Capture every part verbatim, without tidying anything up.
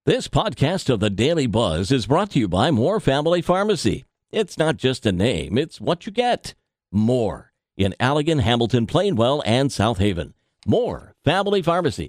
This podcast of the Daily Buzz is brought to you by Moore Family Pharmacy. It's not just a name, it's what you get. More in Allegan, Hamilton, Plainwell, and South Haven. Moore Family Pharmacy.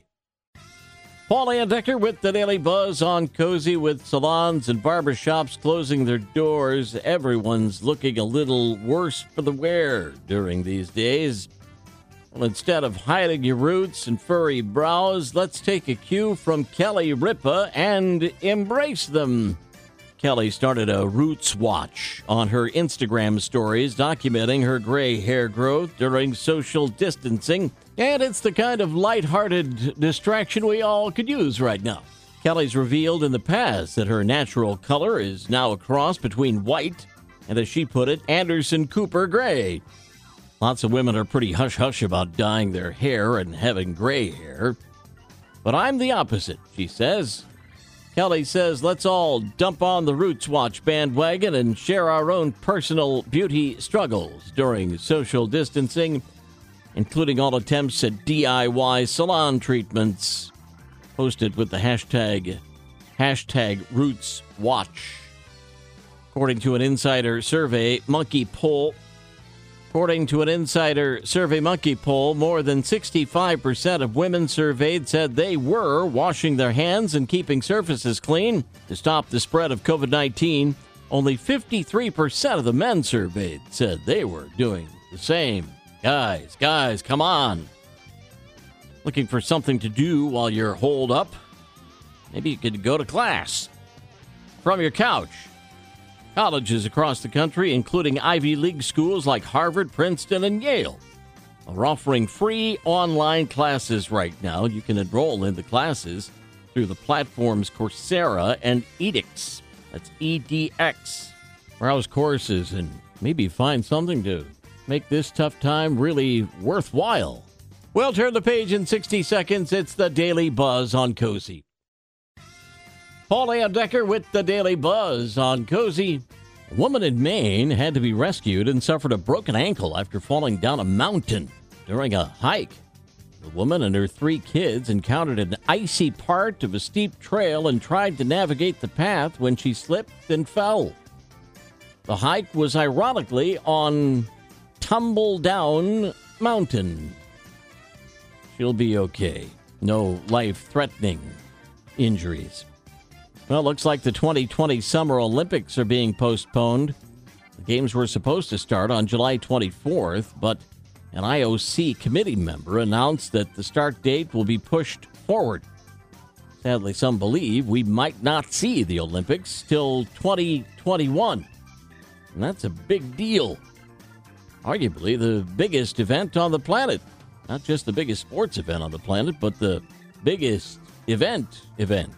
Paul Decker with the Daily Buzz on Cozy. With salons and barbershops closing their doors, everyone's looking a little worse for the wear during these days. Well, instead of hiding your roots and furry brows, let's take a cue from Kelly Ripa and embrace them. Kelly started a Roots Watch on her Instagram stories, documenting her gray hair growth during social distancing, and it's the kind of lighthearted distraction we all could use right now. Kelly's revealed in the past that her natural color is now a cross between white and, as she put it, Anderson Cooper gray. Lots of women are pretty hush-hush about dyeing their hair and having gray hair. But I'm the opposite, she says. Kelly says, let's all dump on the Roots Watch bandwagon and share our own personal beauty struggles during social distancing, including all attempts at D I Y salon treatments. Posted with the hashtag, hashtag Roots Watch. According to an insider survey, Monkey Poll, According to an Insider Survey Monkey poll, more than sixty-five percent of women surveyed said they were washing their hands and keeping surfaces clean to stop the spread of covid nineteen. Only fifty-three percent of the men surveyed said they were doing the same. Guys, guys, come on. Looking for something to do while you're holed up? Maybe you could go to class from your couch. Colleges across the country, including Ivy League schools like Harvard, Princeton, and Yale, are offering free online classes right now. You can enroll in the classes through the platforms Coursera and edX. That's E D X. Browse courses and maybe find something to make this tough time really worthwhile. We'll turn the page in sixty seconds. It's the Daily Buzz on Cozy. Paul Decker with the Daily Buzz on Cozy. A woman in Maine had to be rescued and suffered a broken ankle after falling down a mountain during a hike. The woman and her three kids encountered an icy part of a steep trail and tried to navigate the path when she slipped and fell. The hike was ironically on Tumble Down Mountain. She'll be okay. No life-threatening injuries. Well, it looks like the twenty twenty Summer Olympics are being postponed. The games were supposed to start on July twenty-fourth, but an I O C committee member announced that the start date will be pushed forward. Sadly, some believe we might not see the Olympics till twenty twenty-one. And that's a big deal. Arguably the biggest event on the planet. Not just the biggest sports event on the planet, but the biggest event event.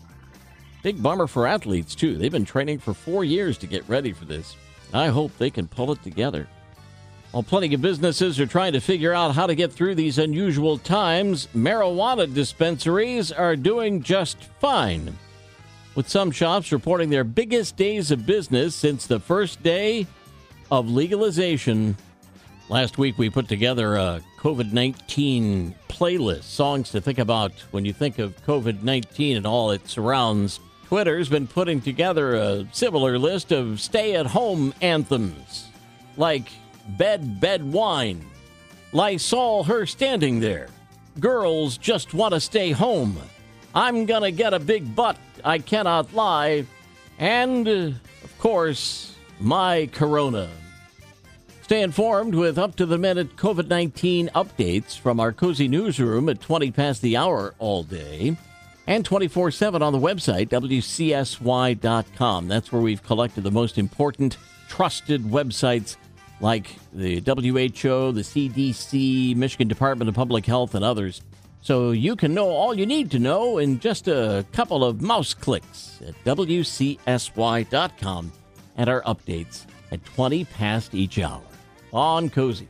Big bummer for athletes, too. They've been training for four years to get ready for this. I hope they can pull it together. While plenty of businesses are trying to figure out how to get through these unusual times, marijuana dispensaries are doing just fine, with some shops reporting their biggest days of business since the first day of legalization. Last week, we put together a covid nineteen playlist, songs to think about when you think of covid nineteen and all it surrounds. Twitter's been putting together a similar list of stay-at-home anthems, like Bed, Bed, Wine, Lysol, Her Standing There, Girls Just Want to Stay Home, I'm Gonna Get a Big Butt, I Cannot Lie, and, uh, of course, My Corona. Stay informed with up-to-the-minute covid nineteen updates from our Cozy Newsroom at twenty past the hour all day, and twenty-four seven on the website, W C S Y dot com. That's where we've collected the most important, trusted websites like the W H O, the C D C, Michigan Department of Public Health, and others. So you can know all you need to know in just a couple of mouse clicks at W C S Y dot com and our updates at twenty past each hour on Cozy.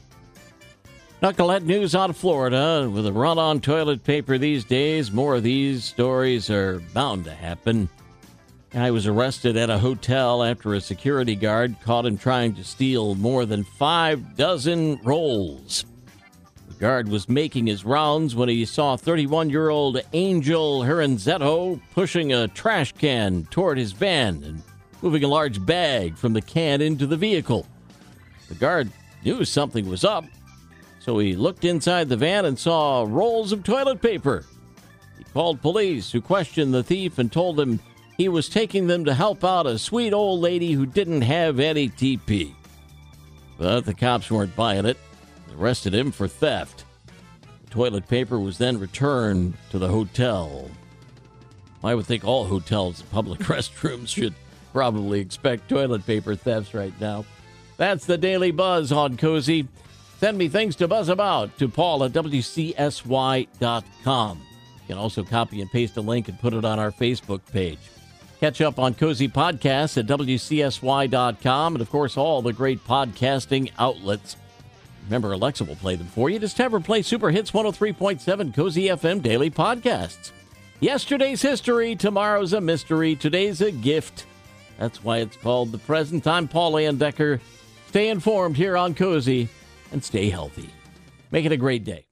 Knucklehead news out of Florida. With a run on toilet paper these days, more of these stories are bound to happen. Guy was arrested at a hotel after a security guard caught him trying to steal more than five dozen rolls. The Guard was making his rounds when he saw thirty-one-year-old Angel Herenzetto pushing a trash can toward his van and moving a large bag from the can into the vehicle. The guard knew something was up, so he looked inside the van and saw rolls of toilet paper. He called police, who questioned the thief and told him he was taking them to help out a sweet old lady who didn't have any T P. But the cops weren't buying it. They arrested him for theft. The toilet paper was then returned to the hotel. I would think all hotels and public restrooms should probably expect toilet paper thefts right now. That's the Daily Buzz on Cozy. Send me things to buzz about to Paul at W C S Y dot com. You can also copy and paste a link and put it on our Facebook page. Catch up on Cozy Podcasts at W C S Y dot com and, of course, all the great podcasting outlets. Remember, Alexa will play them for you. Just have her play Super Hits one oh three point seven Cozy F M Daily Podcasts. Yesterday's history, tomorrow's a mystery, today's a gift. That's why it's called the present. I'm Paul Landecker. Stay informed here on Cozy and stay healthy. Make it a great day.